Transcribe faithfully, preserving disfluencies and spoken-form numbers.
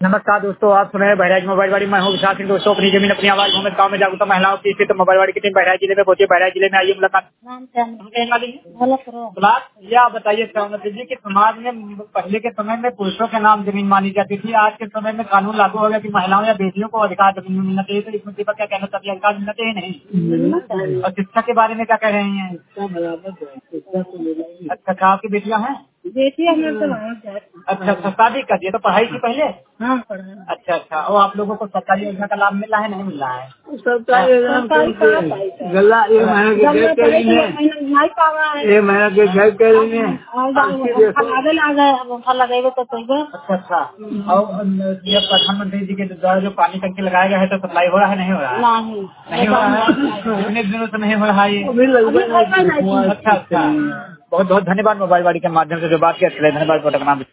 नमस्कार दोस्तों, आप सुन रहे हैं बहराइच मोबाइल वाड़ी। मैं हूँ विशाल सिंह। दोस्तों, अपनी जमीन अपनी आवाज मोहम्मद गाँव में जागरूकता महिलाओं की स्थित मोबाइल वाड़ी की टीम बहराइच जिले में पहुंची। बहराइच जिले में आइए मुलाकात। ब्लाक ये आप बताइए सहमति जी कि समाज में पहले के समय में पुरुषों के नाम जमीन मानी जाती थी। आज के समय में कानून लागू हो गया कि महिलाओं या बेटियों को अधिकार जमीन में मिलना चाहिए। तो इस मुद्दे पर क्या कहना चाहिए? अधिकार मिलना चाहिए नहीं? और शिक्षा के बारे में क्या कह रहे हैं? अच्छा अच्छा, आपकी बेटियां हैं? बेटी हमारे तो वहाँ अच्छा अच्छा, शादी कर दिए तो पढ़ाई की पहले? हाँ पढ़ा। अच्छा अच्छा, और आप लोगों को सरकारी योजना का लाभ मिल रहा है नहीं मिल रहा है? सरकारी गला एक महीने के घर के लिए नहीं पा रहा है। एक महीने के घर के लिए आगे आ गए, अब अंगूठा लगेगा तो कहेगा। अच्छा अच्छा, और ये प्रधानमंत्री जी के द्वारा जो पानी टंकी लगाया गया है तो सप्लाई हो रहा है नहीं हो रहा है? नहीं नहीं हो रहा है। कितने दिनों से नहीं हो रहा है ये? अच्छा अच्छा, बहुत बहुत धन्यवाद मोबाइल वाड़ी के माध्यम से जो बात किया। धन्यवाद।